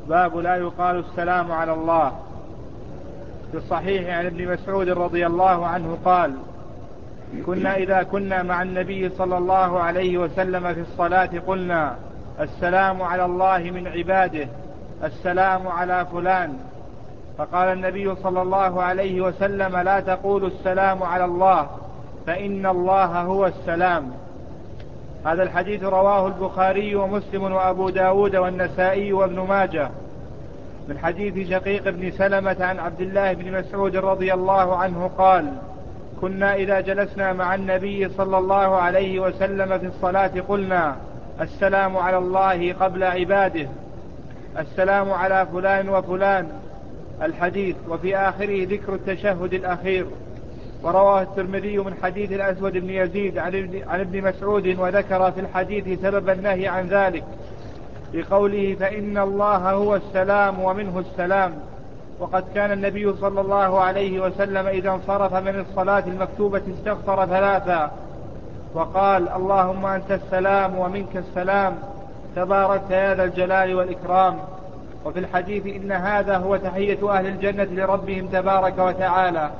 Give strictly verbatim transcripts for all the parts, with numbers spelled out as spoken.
باب لا يقال السلام على الله. في الصحيح عن ابن مسعود رضي الله عنه قال: كنا إذا كنا مع النبي صلى الله عليه وسلم في الصلاة قلنا: السلام على الله من عباده، السلام على فلان. فقال النبي صلى الله عليه وسلم: لا تقولوا السلام على الله، فإن الله هو السلام. هذا الحديث رواه البخاري ومسلم وأبو داود والنسائي وابن ماجه من حديث شقيق بن سلمة عن عبد الله بن مسعود رضي الله عنه قال: كنا إذا جلسنا مع النبي صلى الله عليه وسلم في الصلاة قلنا: السلام على الله قبل عباده، السلام على فلان وفلان. الحديث، وفي آخره ذكر التشهد الأخير. ورواه الترمذي من حديث الأسود بن يزيد عن ابن مسعود، وذكر في الحديث سبب النهي عن ذلك بقوله: فإن الله هو السلام ومنه السلام. وقد كان النبي صلى الله عليه وسلم إذا انصرف من الصلاة المكتوبة استغفر ثلاثا وقال: اللهم أنت السلام ومنك السلام، تباركت يا ذا الجلال والإكرام. وفي الحديث: إن هذا هو تحية أهل الجنة لربهم تبارك وتعالى.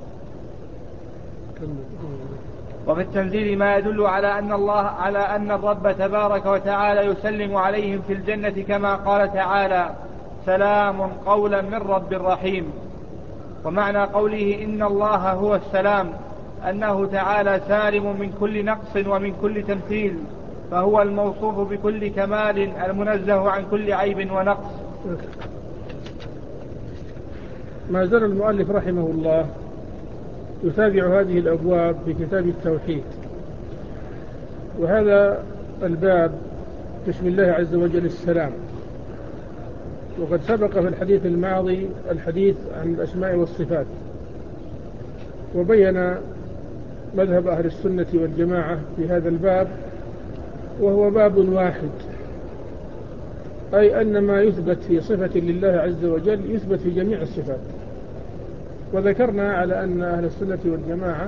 وفي التنزيل ما يدل على أن الله على أن الرب تبارك وتعالى يسلم عليهم في الجنة، كما قال تعالى: سلام قولا من رب رحيم. ومعنى قوله إن الله هو السلام أنه تعالى سالم من كل نقص ومن كل تمثيل، فهو الموصوف بكل كمال المنزه عن كل عيب ونقص. ما زال المؤلف رحمه الله يتابع هذه الأبواب في كتاب التوحيد، وهذا الباب بسم الله عز وجل السلام. وقد سبق في الحديث الماضي الحديث عن الأسماء والصفات، وبين مذهب أهل السنة والجماعة في هذا الباب، وهو باب واحد، أي أن ما يثبت في صفة لله عز وجل يثبت في جميع الصفات. وذكرنا على أن أهل السنة والجماعة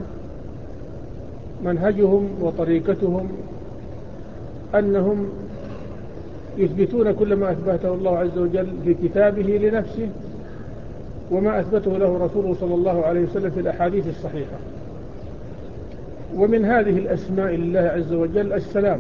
منهجهم وطريقتهم أنهم يثبتون كل ما أثبته الله عز وجل في كتابه لنفسه، وما أثبته له رسوله صلى الله عليه وسلم في الأحاديث الصحيحة. ومن هذه الأسماء لله عز وجل السلام.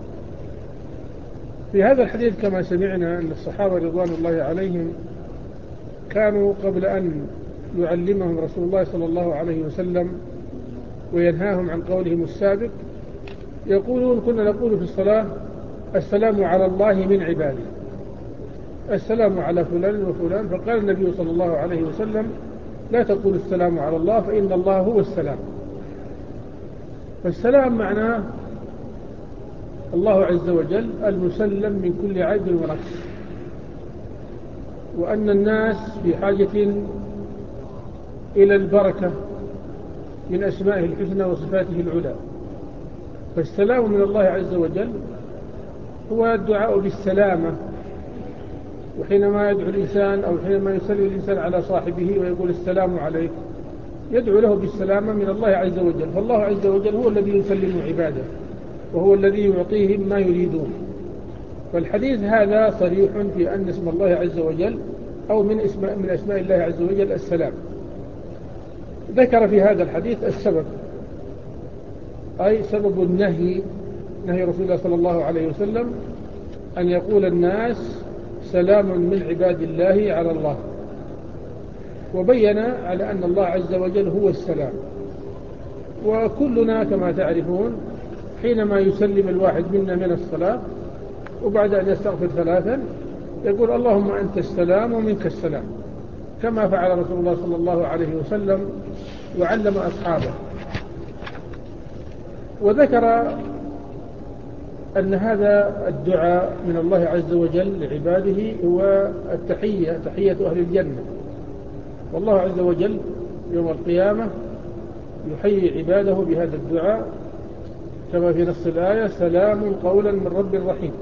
في هذا الحديث كما سمعنا أن الصحابة رضوان الله عليهم كانوا قبل أن يعلمهم رسول الله صلى الله عليه وسلم وينهاهم عن قولهم السابق يقولون: كنا نقول في الصلاة: السلام على الله من عباده، السلام على فلان وفلان. فقال النبي صلى الله عليه وسلم: لا تقول السلام على الله، فإن الله هو السلام. فالسلام معناه الله عز وجل المسلم من كل عيب ونقص، وأن الناس في حاجة إلى البركة من أسمائه الحسنى وصفاته العلى. فالسلام من الله عز وجل هو الدعاء بالسلامة. وحينما يدعو الإنسان أو حينما يسلم الإنسان على صاحبه ويقول السلام عليك، يدعو له بالسلامة من الله عز وجل. فالله عز وجل هو الذي يسلم عباده، وهو الذي يعطيهم ما يريدون. فالحديث هذا صريح في أن اسم الله عز وجل أو من اسماء من أسماء الله عز وجل السلام. ذكر في هذا الحديث السبب، أي سبب النهي، نهي رسول الله صلى الله عليه وسلم أن يقول الناس سلام من عباد الله على الله. وبين على أن الله عز وجل هو السلام. وكلنا كما تعرفون حينما يسلم الواحد منا من الصلاة وبعد أن يستغفر ثلاثا يقول: اللهم أنت السلام ومنك السلام، كما فعل رسول الله صلى الله عليه وسلم وعلم أصحابه. وذكر أن هذا الدعاء من الله عز وجل لعباده هو التحية، تحية أهل الجنة. والله عز وجل يوم القيامة يحيي عباده بهذا الدعاء كما في نص الآية: سلام قولا من رب رحيم.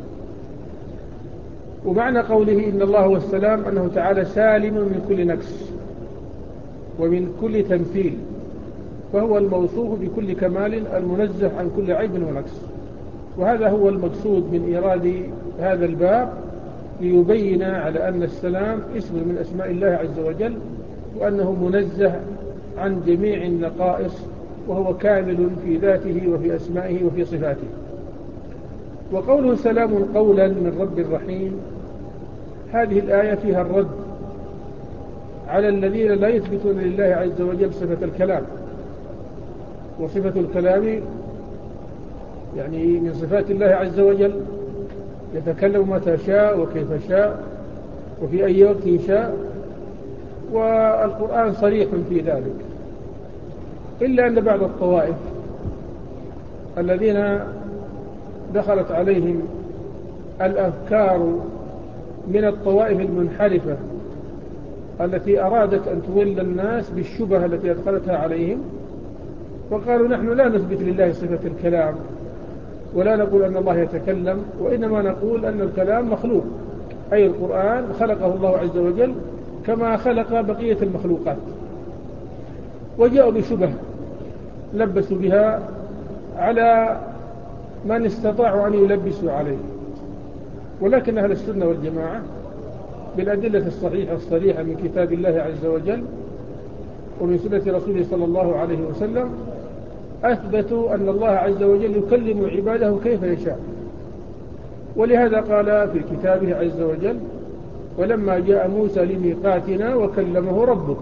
ومعنى قوله إن الله هو السلام أنه تعالى سالم من كل نقص ومن كل تمثيل، فهو الموصوف بكل كمال المنزه عن كل عيب ونقص. وهذا هو المقصود من إيراد هذا الباب ليبين على أن السلام اسم من أسماء الله عز وجل، وأنه منزه عن جميع النقائص، وهو كامل في ذاته وفي أسمائه وفي صفاته. وقوله سلام قولا من رب رحيم، هذه الآية فيها الرد على الذين لا يثبتون لله عز وجل صفة الكلام. وصفة الكلام يعني من صفات الله عز وجل، يتكلم متى شاء وكيف شاء وفي أي وقت شاء، والقرآن صريح في ذلك. إلا أن بعض الطوائف الذين دخلت عليهم الأفكار من الطوائف المنحرفة التي أرادت أن تضل الناس بالشبهة التي أدخلتها عليهم، وقالوا نحن لا نثبت لله صفة الكلام ولا نقول أن الله يتكلم، وإنما نقول أن الكلام مخلوق، أي القرآن خلقه الله عز وجل كما خلق بقية المخلوقات. وجاءوا بشبه لبسوا بها على من استطاعوا أن يلبسوا عليه. ولكن أهل السنة والجماعة بالأدلة الصحيحة الصريحة من كتاب الله عز وجل ومن سنة رسوله صلى الله عليه وسلم أثبتوا أن الله عز وجل يكلم عباده كيف يشاء. ولهذا قال في كتابه عز وجل: ولما جاء موسى لميقاتنا وكلمه ربه.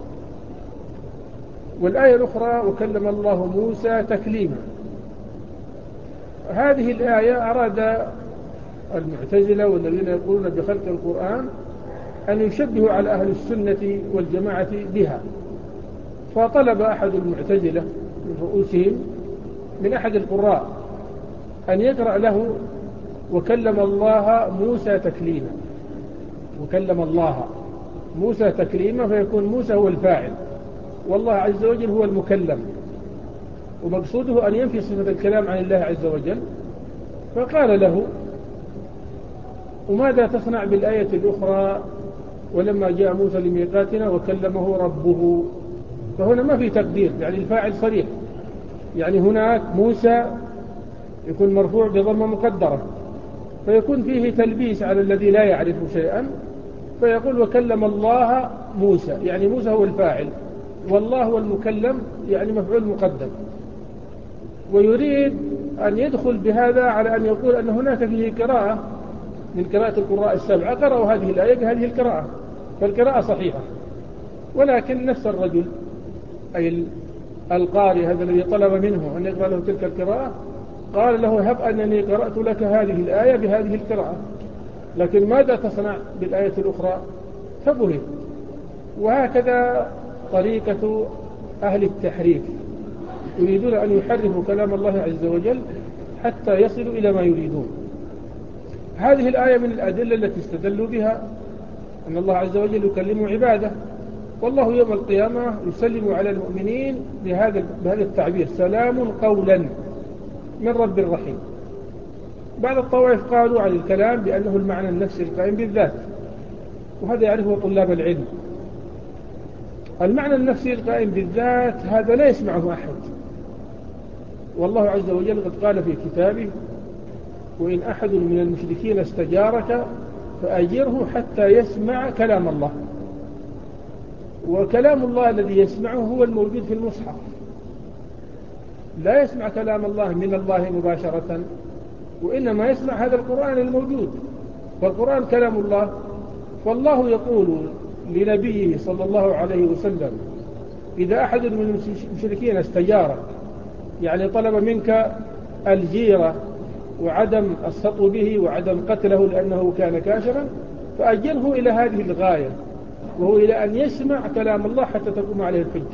والآية الأخرى: وكلم الله موسى تكليما. هذه الآية أراد المعتزلة والذين يقولون بخلق القرآن أن يشبهوا على أهل السنة والجماعة بها، فطلب أحد المعتزلة من رؤوسهم من أحد القراء أن يقرأ له: وكلم الله موسى تكليما. وكلم الله موسى تكليما، فيكون موسى هو الفاعل والله عز وجل هو المكلم، ومقصوده أن ينفي صفة الكلام عن الله عز وجل. فقال له: وماذا تصنع بالآية الأخرى: ولما جاء موسى لميقاتنا وكلمه ربه؟ فهنا ما في تقدير، يعني الفاعل صريح، يعني هناك موسى يكون مرفوع بضمة مقدرة، فيكون فيه تلبيس على الذي لا يعرف شيئا، فيقول: وكلم الله موسى، يعني موسى هو الفاعل والله هو المكلم، يعني مفعول مقدم. ويريد أن يدخل بهذا على أن يقول أن هناك فيه قراءة من قراءة القراء السبعة قرأوا هذه الآية بهذه القراءة، فالقراءة صحيحة. ولكن نفس الرجل أي القارئ هذا الذي طلب منه أن يقرأ له تلك القراءة قال له: هب أنني قرأت لك هذه الآية بهذه القراءة، لكن ماذا تصنع بالآية الأخرى؟ فبهت. وهكذا طريقة أهل التحريف، يريدون أن يحرفوا كلام الله عز وجل حتى يصلوا إلى ما يريدون. هذه الآية من الأدلة التي استدلوا بها أن الله عز وجل يكلم عباده، والله يوم القيامة يسلم على المؤمنين بهذا بهذا التعبير: سلام قولا من رب رحيم. بعض الطوائف قالوا عن الكلام بأنه المعنى النفسي القائم بالذات، وهذا يعرفه طلاب العلم. المعنى النفسي القائم بالذات هذا لا يسمعه أحد، والله عز وجل قد قال في كتابه: وإن أحد من المشركين استجارك فأجره حتى يسمع كلام الله. وكلام الله الذي يسمعه هو الموجود في المصحف، لا يسمع كلام الله من الله مباشرة، وإنما يسمع هذا القرآن الموجود، فالقرآن كلام الله. فالله يقول لنبيه صلى الله عليه وسلم: إذا أحد من المشركين استجارك، يعني طلب منك الجيرة وعدم السطو به وعدم قتله لأنه كان كافرا، فأجره إلى هذه الغاية، وهو إلى أن يسمع كلام الله حتى تقوم عليه الحجة.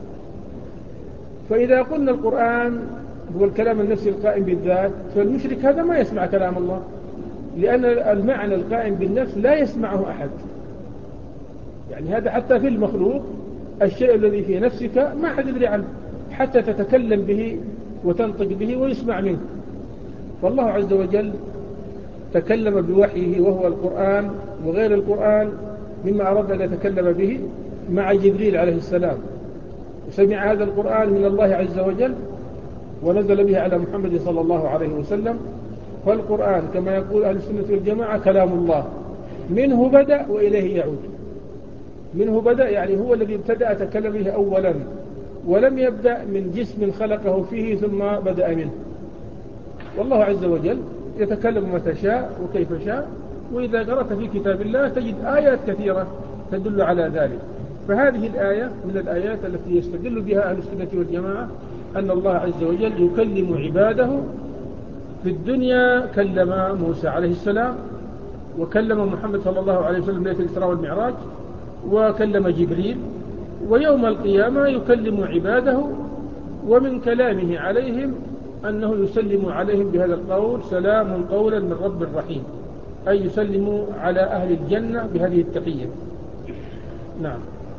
فإذا قلنا القرآن هو الكلام النفسي القائم بالذات، فالمشرك هذا ما يسمع كلام الله، لأن المعنى القائم بالنفس لا يسمعه أحد. يعني هذا حتى في المخلوق، الشيء الذي في نفسك ما حد يدري عنه حتى تتكلم به وتنطق به ويسمع منه. فالله عز وجل تكلم بوحيه وهو القرآن وغير القرآن مما أراد أن يتكلم به مع جبريل عليه السلام، وسمع هذا القرآن من الله عز وجل ونزل به على محمد صلى الله عليه وسلم. فالقرآن كما يقول أهل السنة والجماعة كلام الله، منه بدأ وإليه يعود. منه بدأ يعني هو الذي ابتدأ تكلم به أولا، ولم يبدأ من جسم خلقه فيه ثم بدأ منه. والله عز وجل يتكلم متى شاء وكيف شاء، وإذا قرأت في كتاب الله تجد آيات كثيرة تدل على ذلك. فهذه الآية من الآيات التي يستدل بها أهل السنة والجماعة أن الله عز وجل يكلم عباده. في الدنيا كلم موسى عليه السلام، وكلم محمد صلى الله عليه وسلم ليلة الإسراء والمعراج، وكلم جبريل، ويوم القيامة يكلم عباده. ومن كلامه عليهم أنه يسلم عليهم بهذا القول: سلام قولا من رب رحيم، أي يسلم على أهل الجنة بهذه التحية. نعم.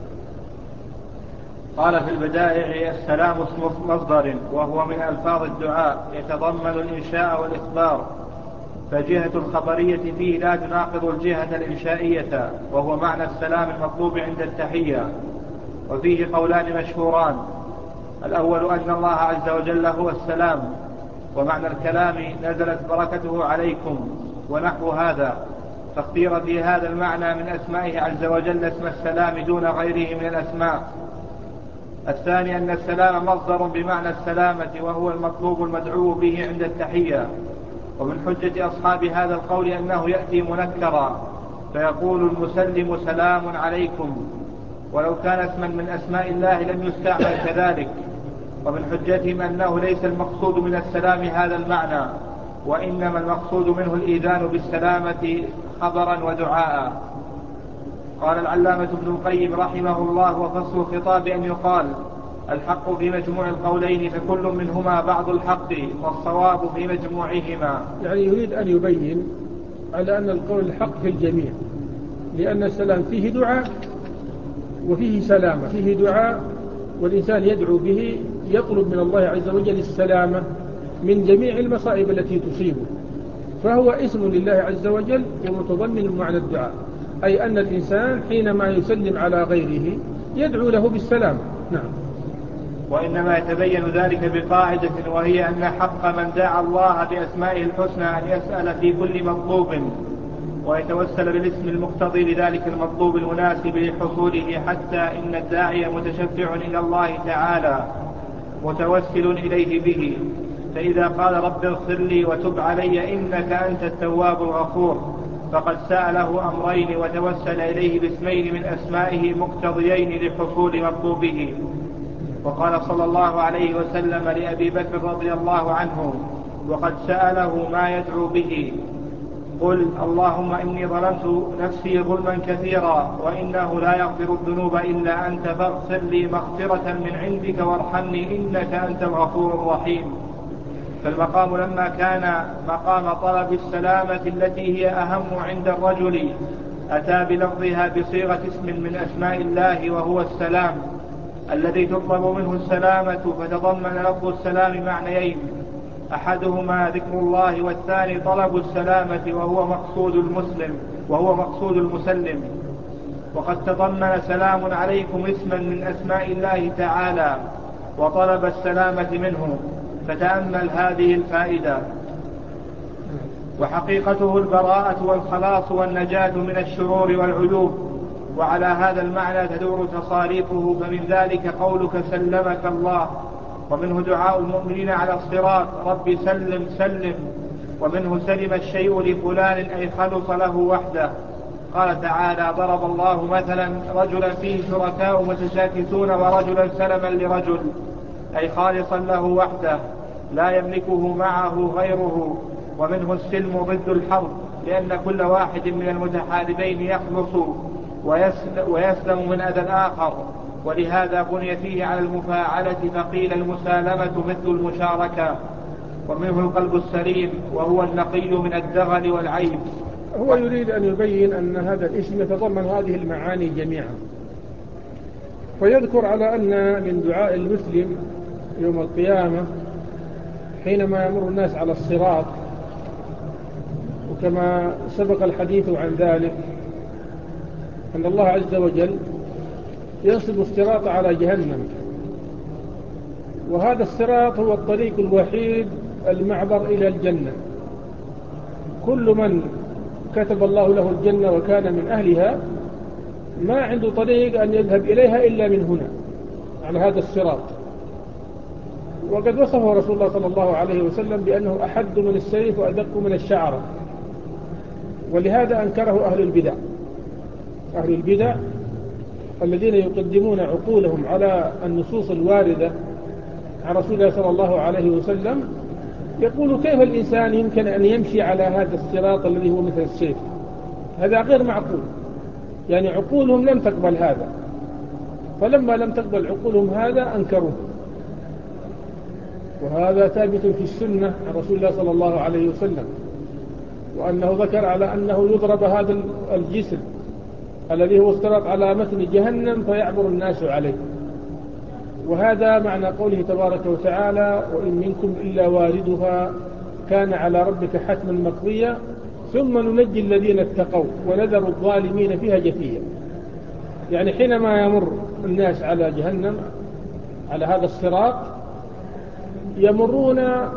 قال في البدائع: السلام اسم مصدر، وهو من ألفاظ الدعاء، يتضمن الإنشاء والإخبار، فجهة الخبرية فيه لا تناقض الجهة الإنشائية، وهو معنى السلام المطلوب عند التحية. وفيه قولان مشهوران: الأول أن الله عز وجل هو السلام، ومعنى الكلام نزلت بركته عليكم ونحو هذا، فاختير في هذا المعنى من أسمائه عز وجل اسم السلام دون غيره من الأسماء. الثاني أن السلام مصدر بمعنى السلامة، وهو المطلوب المدعو به عند التحية. ومن حجة أصحاب هذا القول أنه يأتي منكرا، فيقول المسلم سلام عليكم، ولو كان اسما من أسماء الله لم يستعمل كذلك. ومن حجتهم أنه ليس المقصود من السلام هذا المعنى، وإنما المقصود منه الإيذان بالسلامة خبرا ودعاء. قال العلامة ابن القيم رحمه الله: وفصل الخطاب أن يقال: الحق في مجموع القولين، فكل منهما بعض الحق، والصواب في مجموعهما. يعني يريد أن يبين على أن القول الحق في الجميع، لأن السلام فيه دعاء وفيه سلامة. فيه دعاء والإنسان يدعو به، يطلب من الله عز وجل السلامة من جميع المصائب التي تصيبه، فهو اسم لله عز وجل ومتضمن معنى الدعاء، أي أن الإنسان حينما يسلم على غيره يدعو له بالسلام. نعم. وإنما يتبين ذلك بقاعدة، وهي أن حق من دعا الله بأسمائه الحسنى أن يسأل في كل مطلوب، ويتوسل بالاسم المقتضي لذلك المطلوب المناسب لحصوله، حتى إن الداعي متشفع إلى الله تعالى متوسل إليه به. فإذا قال: رب اغفر لي وتب علي إنك أنت التواب الغفور، فقد سأله أمرين وتوسل إليه باسمين من أسمائه مقتضيين لحصول مطلوبه. وقال صلى الله عليه وسلم لأبي بكر رضي الله عنه وقد سأله ما يدعو به: قل اللهم إني ظلمت نفسي ظلما كثيرا، وإنه لا يغفر الذنوب إلا أنت، فاغفر لي مغفرة من عندك وارحمني إنك أنت الغفور الرحيم. فالمقام لما كان مقام طلب السلامة التي هي أهم عند الرجل، أتى بلفظها بصيغة اسم من أسماء الله، وهو السلام الذي تطلب منه السلامة، فتضمن لفظ السلام معنيين: أحدهما ذكر الله، والثاني طلب السلامة، وهو مقصود المسلم وهو مقصود المسلم. وقد تضمن سلام عليكم اسما من أسماء الله تعالى، وطلب السلامة منه، فتأمل هذه الفائدة. وحقيقته البراءة والخلاص والنجاة من الشرور والعيوب، وعلى هذا المعنى تدور تصاريفه. فمن ذلك قولك سلمك الله، ومنه دعاء المؤمنين على الصراط: رب سلم سلم. ومنه سلم الشيء لفلان، أي خلص له وحده. قال تعالى: ضرب الله مثلا رجلا فيه شركاء متشاكسون، ورجلا سلما لرجل، أي خالصا له وحده لا يملكه معه غيره. ومنه السلم ضد الحرب، لأن كل واحد من المتحاربين يخلص ويسلم من أذى الآخر، ولهذا بني فيه على المفاعلة، فقيل المسالمة مثل المشاركة. ومنه القلب السليم، وهو النقي من الدغل والعيب. هو يريد أن يبين أن هذا الاسم يتضمن هذه المعاني جميعا، فيذكر على أن من دعاء المسلم يوم القيامة حينما يمر الناس على الصراط، وكما سبق الحديث عن ذلك أن الله عز وجل ينصب الصراط على جهنم، وهذا الصراط هو الطريق الوحيد المعبر إلى الجنة. كل من وكتب الله له الجنة وكان من أهلها، ما عنده طريق أن يذهب إليها إلا من هنا على هذا الصراط. وقد وصفه رسول الله صلى الله عليه وسلم بأنه أحد من السيف وأدق من الشعرة، ولهذا أنكره أهل البدع. أهل البدع الذين يقدمون عقولهم على النصوص الواردة عن رسول الله صلى الله عليه وسلم، يقول كيف الإنسان يمكن أن يمشي على هذا الصراط الذي هو مثل السيف؟ هذا غير معقول. يعني عقولهم لم تقبل هذا، فلما لم تقبل عقولهم هذا أنكروه. وهذا ثابت في السنة عن رسول الله صلى الله عليه وسلم، وأنه ذكر على أنه يضرب هذا الجسر الذي هو الصراط على متن جهنم فيعبر الناس عليه. وهذا معنى قوله تبارك وتعالى: وإن منكم إلا واردها كان على ربك حتما مقضيا ثم ننجي الذين اتقوا ونذر الظالمين فيها جثيا. يعني حينما يمر الناس على جهنم على هذا الصراط يمرون،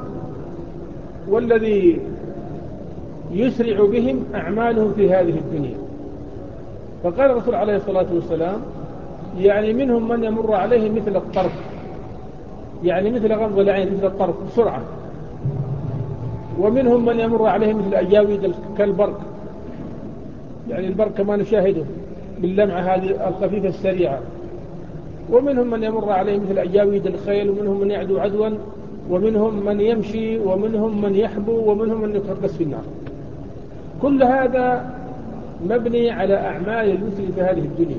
والذي يسرع بهم أعمالهم في هذه الدنيا. فقال الرسول عليه الصلاة والسلام: يعني منهم من يمر عليه مثل الطرف، يعني مثل غمض العين، مثل الطرف بسرعة. ومنهم من يمر عليه مثل أجاويد كالبرق، يعني البرق كما نشاهده باللمعة هذه الخفيفة السريعة. ومنهم من يمر عليه مثل أجاويد الخيل، ومنهم من يعدو عدوا، ومنهم من يمشي، ومنهم من يحبو، ومنهم من يكرس في النار. كل هذا مبني على أعمال المسلم في هذه الدنيا.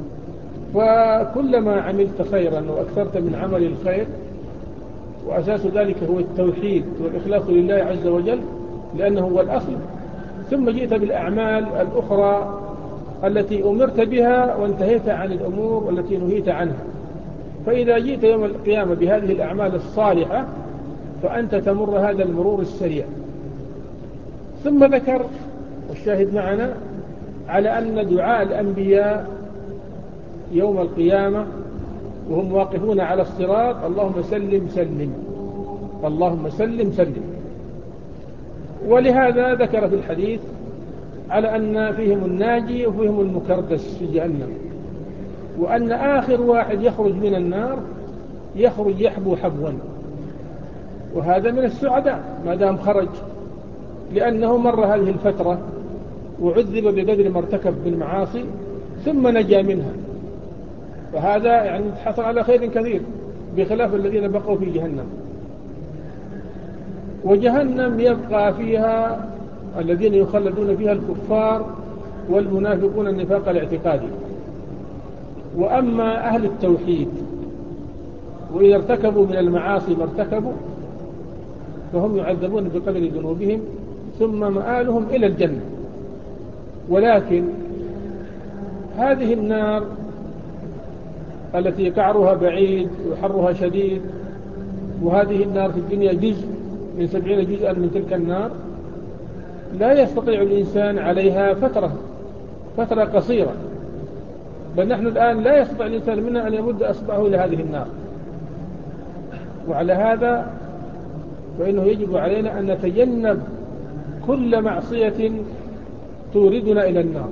فكلما عملت خيرا وأكثرت من عمل الخير، وأساس ذلك هو التوحيد والإخلاص لله عز وجل لأنه هو الأصل، ثم جئت بالأعمال الأخرى التي أمرت بها وانتهيت عن الأمور التي نهيت عنها، فإذا جئت يوم القيامة بهذه الأعمال الصالحة فأنت تمر هذا المرور السريع. ثم ذكر والشاهد معنا على أن دعاء الأنبياء يوم القيامة وهم واقفون على الصراط: اللهم سلم سلم، اللهم سلم سلم. ولهذا ذكر في الحديث على أن فيهم الناجي وفيهم المكردس في جهنم، وأن آخر واحد يخرج من النار يخرج يحبو حبوا، وهذا من السعداء ما دام خرج، لأنه مر هذه الفترة وعذب بقدر ما ارتكب بالمعاصي ثم نجا منها، فهذا يعني حصل على خير كثير بخلاف الذين بقوا في جهنم. وجهنم يبقى فيها الذين يخلدون فيها الكفار والمنافقون النفاق الاعتقادي. وأما أهل التوحيد وإذا ارتكبوا من المعاصي ما ارتكبوا فهم يعذبون بقدر ذنوبهم ثم مآلهم إلى الجنة. ولكن هذه النار التي قعرها بعيد وحرها شديد، وهذه النار في الدنيا جزء من سبعين جزءا من تلك النار، لا يستطيع الإنسان عليها فترة فترة قصيرة، بل نحن الآن لا يستطيع الإنسان منا أن يمد أصبعه إلى هذه النار. وعلى هذا فإنه يجب علينا أن نتجنب كل معصية توردنا إلى النار.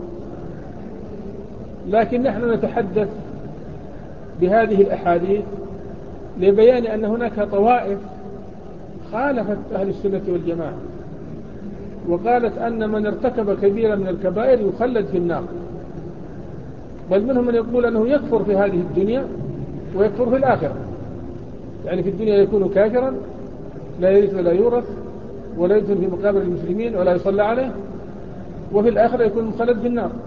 لكن نحن نتحدث بهذه الأحاديث لبيان أن هناك طوائف خالفت أهل السنة والجماعة وقالت أن من ارتكب كبيرا من الكبائر يخلد في النار، بل منهم من يقول أنه يكفر في هذه الدنيا ويكفر في الآخرة. يعني في الدنيا يكون كافرا لا يرث ولا يورث ولا يدفن في مقابر المسلمين ولا يصلى عليه، وفي الآخرة يكون مخلد في النار.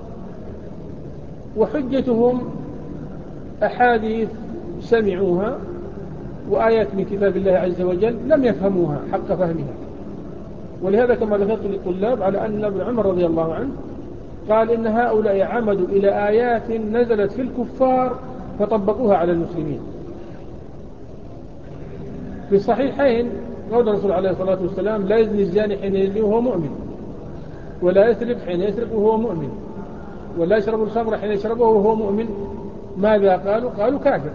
وحجتهم أحاديث سمعوها وآيات من كتاب الله عز وجل لم يفهموها حق فهمها. ولهذا كما ذكرت للطلاب على أن ابن عمر رضي الله عنه قال إن هؤلاء عمدوا إلى آيات نزلت في الكفار فطبقوها على المسلمين. في الصحيحين قول الرسول عليه الصلاة والسلام: لا يزني الزاني حين يزني وهو مؤمن، ولا يسرق حين يسرق وهو مؤمن، ولا يشرب الخمر حين يشربه وهو مؤمن. ماذا قالوا؟ قالوا كافر.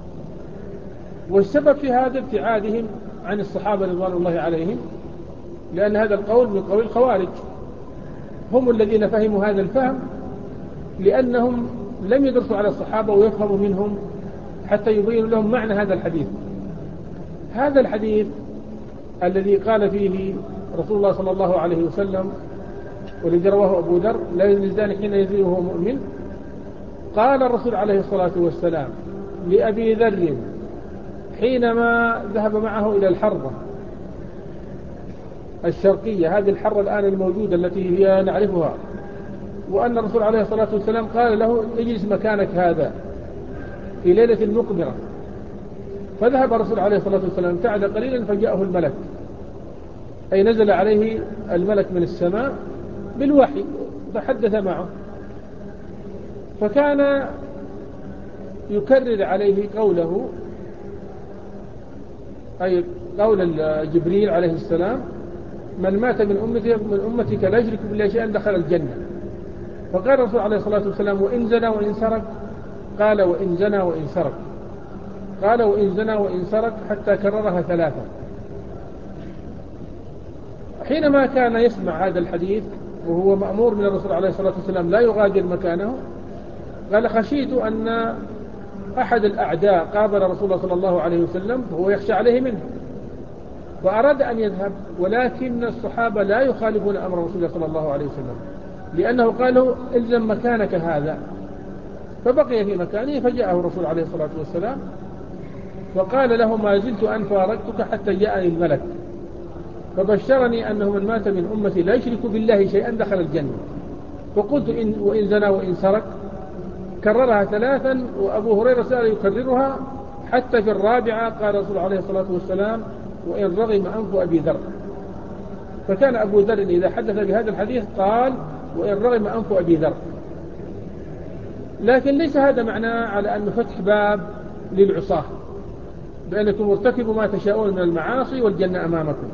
والسبب في هذا ابتعادهم عن الصحابة رضوان الله عليهم، لأن هذا القول من قول الخوارج، هم الذين فهموا هذا الفهم لأنهم لم يدرسوا على الصحابة ويفهموا منهم حتى يبين لهم معنى هذا الحديث. هذا الحديث الذي قال فيه رسول الله صلى الله عليه وسلم والذي رواه أبو ذر: لا يزني الزاني حين يزني وهو مؤمن. قال الرسول عليه الصلاة والسلام لأبي ذر حينما ذهب معه إلى الحرة الشرقية، هذه الحرة الآن الموجودة التي هي نعرفها، وأن الرسول عليه الصلاة والسلام قال له: اجلس مكانك هذا في ليلة مقمرة. فذهب الرسول عليه الصلاة والسلام، ابتعد قليلا فجاءه الملك، أي نزل عليه الملك من السماء بالوحي فحدث معه، فكان يكرر عليه قوله، أي قول جبريل عليه السلام: من مات من أمتك من أمتك لا يشرك بالله شيئا دخل الجنة. فقال الرسول عليه الصلاة والسلام: وإن زنى وإن سرق؟ قال: وإن زنى وإن سرق. قال: وإن زنى وإن سرق، حتى كررها ثلاثة. حينما كان يسمع هذا الحديث وهو مأمور من الرسول عليه الصلاة والسلام لا يغادر مكانه، قال: خشيت أن أحد الأعداء قابل رسول الله صلى الله عليه وسلم وهو يخشى عليه منه، فأراد أن يذهب، ولكن الصحابة لا يخالفون أمر رسول الله صلى الله عليه وسلم، لأنه قالوا: إلزم مكانك هذا. فبقي في مكانه، فجاءه الرسول عليه الصلاة والسلام وقال له: ما زلت أن فارقتك حتى جاءني الملك فبشرني أنه من مات من أمتي لا يشرك بالله شيئا دخل الجنة. فقلت: إن وإن زنى وإن سرق؟ كررها ثلاثا، وأبو هريرة سأل يكررها حتى في الرابعة قال الرسول عليه الصلاة والسلام: وإن رغم أنف أبي ذر. فكان أبو ذر إذا حدث بهذا الحديث قال: وإن رغم أنف أبي ذر. لكن ليس هذا معناه على أن فتح باب للعصاة بأنكم ارتكبوا ما تشاءون من المعاصي والجنة أمامكم،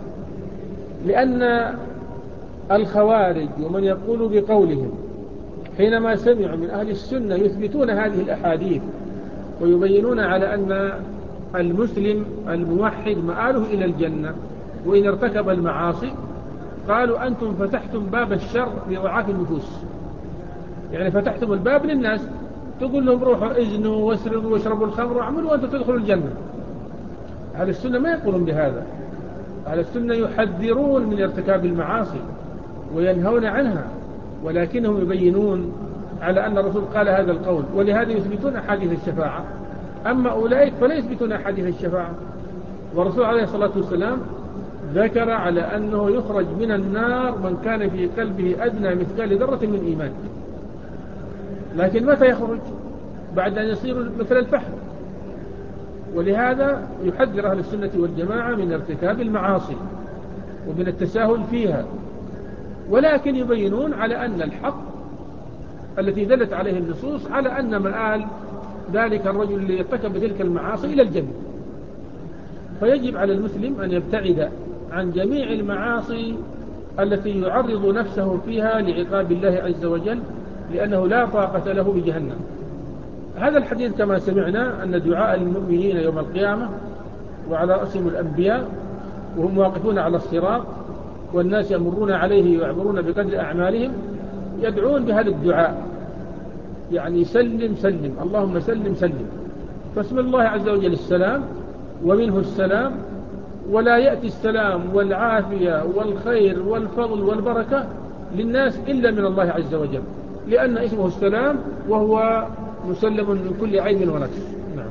لأن الخوارج ومن يقول بقولهم حينما سمعوا من أهل السنة يثبتون هذه الأحاديث ويبينون على أن المسلم الموحد مآله إلى الجنة وإن ارتكب المعاصي، قالوا: أنتم فتحتم باب الشر لضعاف النفوس، يعني فتحتم الباب للناس، تقول لهم روحوا اذنوا واسرقوا واشربوا الخمر واعملوا وأنتم تدخلوا الجنة. أهل السنة ما يقولون بهذا، أهل السنة يحذرون من ارتكاب المعاصي وينهون عنها، ولكنهم يبينون على أن الرسول قال هذا القول، ولهذا يثبتون أحاديث الشفاعة. أما أولئك فلا يثبتون أحاديث الشفاعة، والرسول عليه الصلاة والسلام ذكر على أنه يخرج من النار من كان في قلبه أدنى مثقال ذرة من إيمان، لكن متى يخرج؟ بعد أن يصير مثل الفحم. ولهذا يحذر أهل السنة والجماعة من ارتكاب المعاصي ومن التساهل فيها، ولكن يبينون على أن الحق التي دلت عليه النصوص على أن مآل ذلك الرجل اللي يرتكب تلك المعاصي إلى الجنة. فيجب على المسلم أن يبتعد عن جميع المعاصي التي يعرض نفسه فيها لعقاب الله عز وجل، لأنه لا طاقة له بجهنم. هذا الحديث كما سمعنا أن دعاء المؤمنين يوم القيامة وعلى رأسهم الأنبياء وهم واقفون على الصراط والناس يمرون عليه ويعبرون بقدر أعمالهم، يدعون بهذا الدعاء، يعني سلم سلم، اللهم سلم سلم. فاسم الله عز وجل السلام ومنه السلام، ولا يأتي السلام والعافية والخير والفضل والبركة للناس إلا من الله عز وجل، لأن اسمه السلام وهو مسلم من كل عيب ونكس. نعم.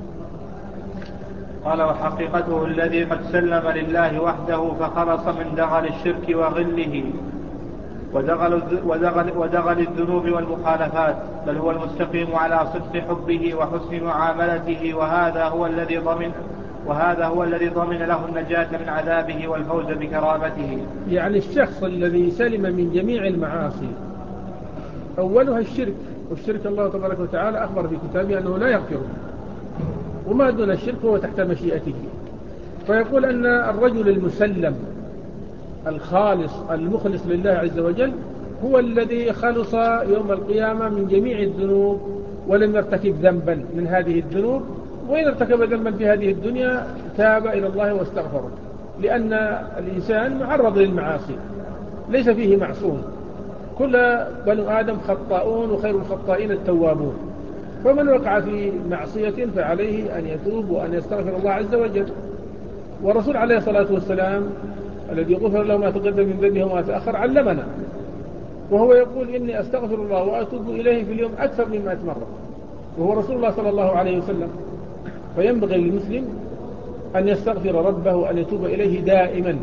قال: وحقيقته الذي قد سلم لله وحده فخلص من دغل الشرك وغله ودغل, ودغل, ودغل الذنوب والمخالفات، بل هو المستقيم على صدق حبه وحسن معاملته، وهذا هو الذي ضمن وهذا هو الذي ضمن له النجاة من عذابه والفوز بكرامته. يعني الشخص الذي سلم من جميع المعاصي أولها الشرك، والشرك الله تبارك وتعالى أخبر في كتابه أنه لا يغفره، وما دون الشرك هو تحت مشيئته. فيقول أن الرجل المسلم الخالص المخلص لله عز وجل هو الذي خلص يوم القيامة من جميع الذنوب ولم يرتكب ذنبا من هذه الذنوب، وإن ارتكب ذنبا في هذه الدنيا تاب إلى الله واستغفره. لأن الإنسان معرض للمعاصي، ليس فيه معصوم، كل بنو آدم خطاؤون وخير الخطائين التوابون، فمن وقع في معصية فعليه أن يتوب وأن يستغفر الله عز وجل. والرسول عليه الصلاة والسلام الذي غفر له ما تقدم من ذنبه وما تأخر علمنا، وهو يقول إني أستغفر الله وأتوب إليه في اليوم أكثر من مئة مرة، وهو رسول الله صلى الله عليه وسلم. فينبغي للمسلم أن يستغفر ربه وأن يتوب إليه دائما،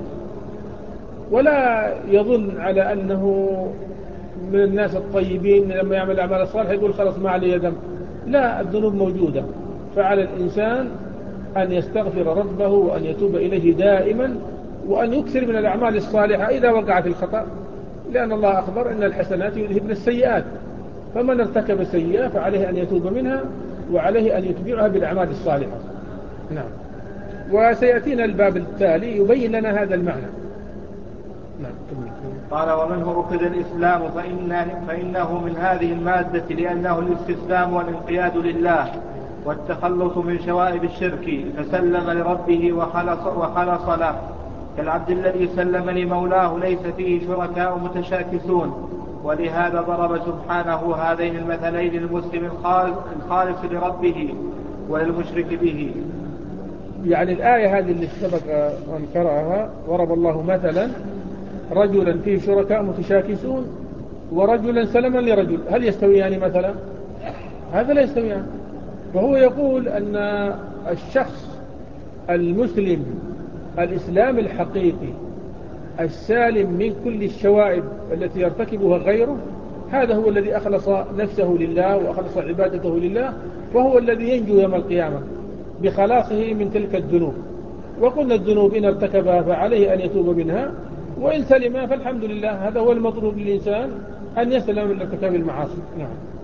ولا يظن على أنه من الناس الطيبين لما يعمل الأعمال الصالحة يقول خلاص ما عليه ذنب. لا، الذنوب موجودة، فعلى الإنسان أن يستغفر ربه وأن يتوب إليه دائما، وأن يكثر من الأعمال الصالحة إذا وقع في الخطأ، لأن الله أخبر إن الحسنات يذهبن السيئات، فمن ارتكب سيئة فعليه أن يتوب منها، وعليه أن يتبعها بالأعمال الصالحة. نعم. وسيأتينا الباب التالي يبين لنا هذا المعنى. نعم. قال ومنه أخذ الإسلام فإن فإنه من هذه المادة، لأنه الاستسلام والانقياد لله والتخلص من شوائب الشرك، فسلم لربه وخلص, وخلص له، كالعبد الذي سلم لمولاه ليس فيه شركاء متشاكسون. ولهذا ضرب سبحانه هذين المثلين للمسلم الخالص لربه وللمشرك به. يعني الآية هذه اللي سبق أن قرأها، ضرب الله مثلا رجلا فيه شركاء متشاكسون ورجلا سلما لرجل، هل يستويان مثلا؟ هذا لا يستويان. وهو يقول أن الشخص المسلم الإسلام الحقيقي السالم من كل الشوائب التي يرتكبها غيره، هذا هو الذي أخلص نفسه لله وأخلص عبادته لله، وهو الذي ينجو يوم القيامة بخلاصه من تلك الذنوب. وقلنا الذنوب إن ارتكبها فعليه أن يتوب منها، وإن سلم فالحمد لله. هذا هو المطلوب للإنسان، أن يسلم من ارتكاب المعاصي. نعم.